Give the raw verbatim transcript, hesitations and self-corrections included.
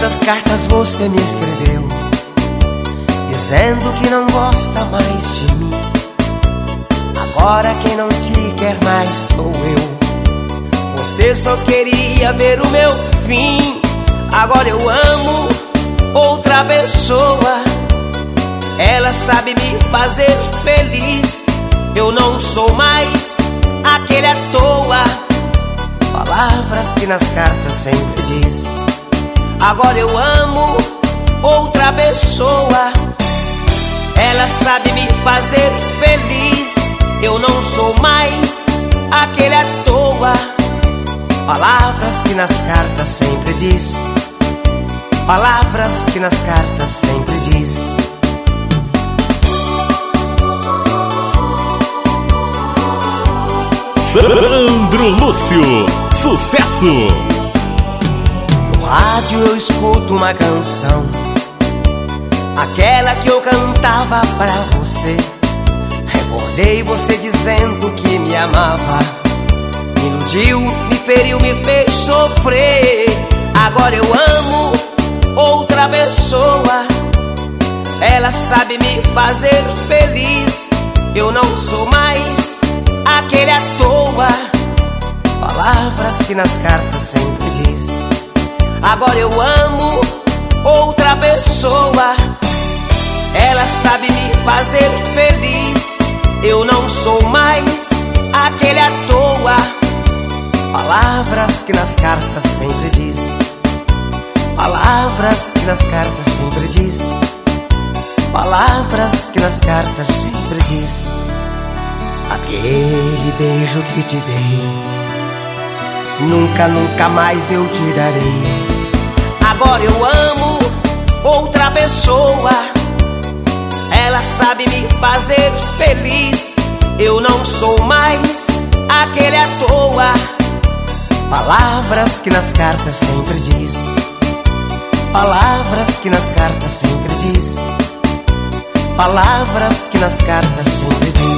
Quantas cartas você me escreveu, dizendo que não gosta mais de mim. Agora quem não te quer mais sou eu. Você só queria ver o meu fim. Agora eu amo outra pessoa. Ela sabe me fazer feliz. Eu não sou mais aquele à toa. Palavras que nas cartas sempre diz. Agora eu amo outra pessoa. Ela sabe me fazer feliz. Eu não sou mais aquele à toa. Palavras que nas cartas sempre diz. Palavras que nas cartas sempre diz. Sandro Lúcio, sucesso! No rádio eu escuto uma canção, aquela que eu cantava pra você. Recordei você dizendo que me amava. Me iludiu, me feriu, me fez sofrer. Agora eu amo outra pessoa. Ela sabe me fazer feliz. Eu não sou mais aquele à toa. Palavras que nas cartas sempre diz. Agora eu amo outra pessoa. Ela sabe me fazer feliz. Eu não sou mais aquele à toa. Palavras que nas cartas sempre diz. Palavras que nas cartas sempre diz. Palavras que nas cartas sempre diz. Aquele beijo que te dei, nunca, nunca mais eu tirarei. Agora eu amo outra pessoa. Ela sabe me fazer feliz. Eu não sou mais aquele à toa. Palavras que nas cartas sempre diz. Palavras que nas cartas sempre diz. Palavras que nas cartas sempre diz.